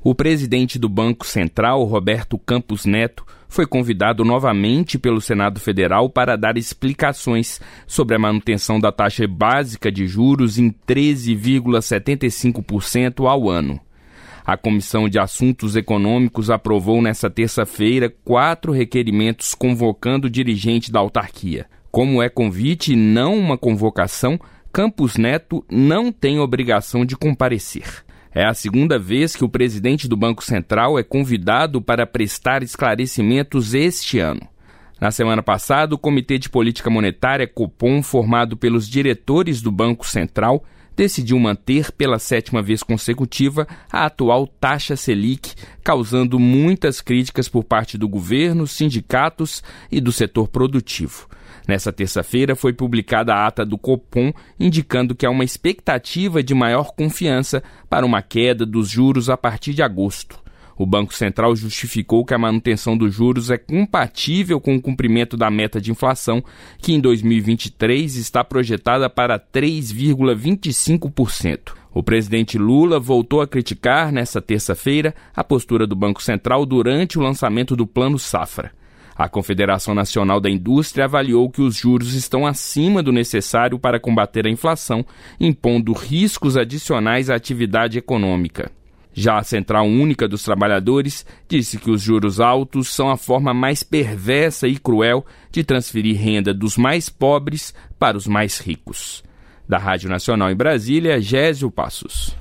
O presidente do Banco Central, Roberto Campos Neto, foi convidado novamente pelo Senado Federal para dar explicações sobre a manutenção da taxa básica de juros em 13,75% ao ano. A Comissão de Assuntos Econômicos aprovou nesta terça-feira 4 requerimentos convocando o dirigente da autarquia. Como é convite e não uma convocação, Campos Neto não tem obrigação de comparecer. É a segunda vez que o presidente do Banco Central é convidado para prestar esclarecimentos este ano. Na semana passada, o Comitê de Política Monetária, Copom, formado pelos diretores do Banco Central, decidiu manter pela 7ª vez consecutiva a atual taxa Selic, causando muitas críticas por parte do governo, sindicatos e do setor produtivo. Nessa terça-feira foi publicada a ata do Copom, indicando que há uma expectativa de maior confiança para uma queda dos juros a partir de agosto. O Banco Central justificou que a manutenção dos juros é compatível com o cumprimento da meta de inflação, que em 2023 está projetada para 3,25%. O presidente Lula voltou a criticar, nesta terça-feira, a postura do Banco Central durante o lançamento do Plano Safra. A Confederação Nacional da Indústria avaliou que os juros estão acima do necessário para combater a inflação, impondo riscos adicionais à atividade econômica. Já a Central Única dos Trabalhadores disse que os juros altos são a forma mais perversa e cruel de transferir renda dos mais pobres para os mais ricos. Da Rádio Nacional em Brasília, Gésio Passos.